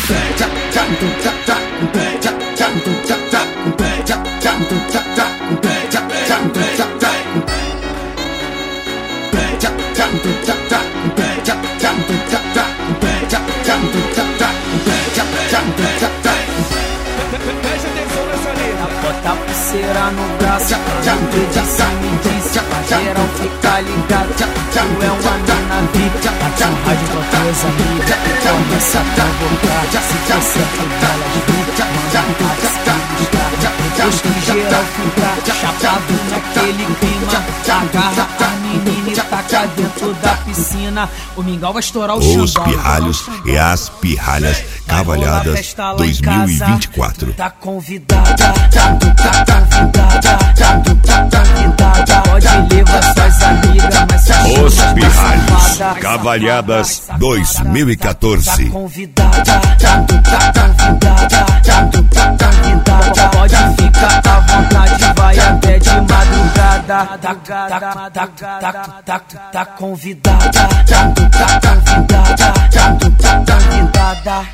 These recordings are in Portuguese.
Preste atenção nessa letra. Bota a pulseira no braço, quando edição me disse, pra geral ficar ligado. Tu é uma mina VIP, bate um rádio com tuas amigas e começa a provocar. Se você é elas grita, manda um WhatsApp. Depois que geral ficar chapado naquele clima, agarra a menina e taca dentro da piscina. O mingau vai estourar o Xandão. Os pirralhos e as pirralhas cavalhadas 2024. Tá convidada, tá convidada. Pode levar suas amigas, mas se Os chama pirralhos safada. cavalhadas 2014. Tá convidada, pode ficar à vontade, vai até de madrugada. Tá convidada, convidada.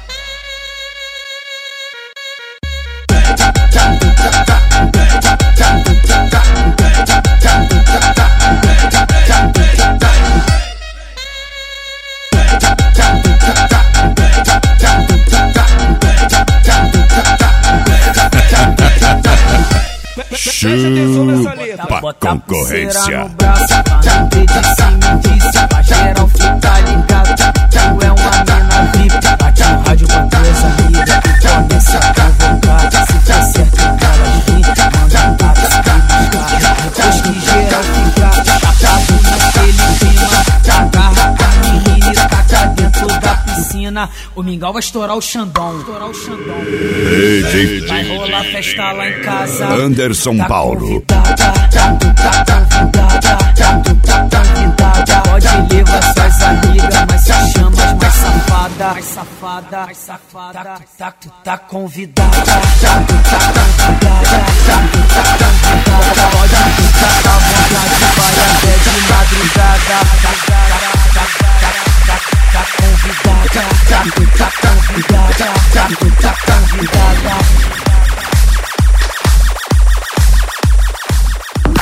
Preste atenção nessa letra. Chupa concorrência. Pra geral ficar ligado. Tu é uma mina VIP, bate um rádio com tuas amigas e começa a provocar. Se tá certo, elas gritam, manda um WhatsApp. Depois que geral ficar chapado naquele clima, agarra a menina e taca dentro da piscina. O mingau vai estourar o Xandão. Vai rolar festa lá em casa. Anderson Paulo. Pode levar suas amigas, mas se chama mais safada. Mais safada, mais safada. Tá convidada. Pode ficar à vontade, vai até de madrugada.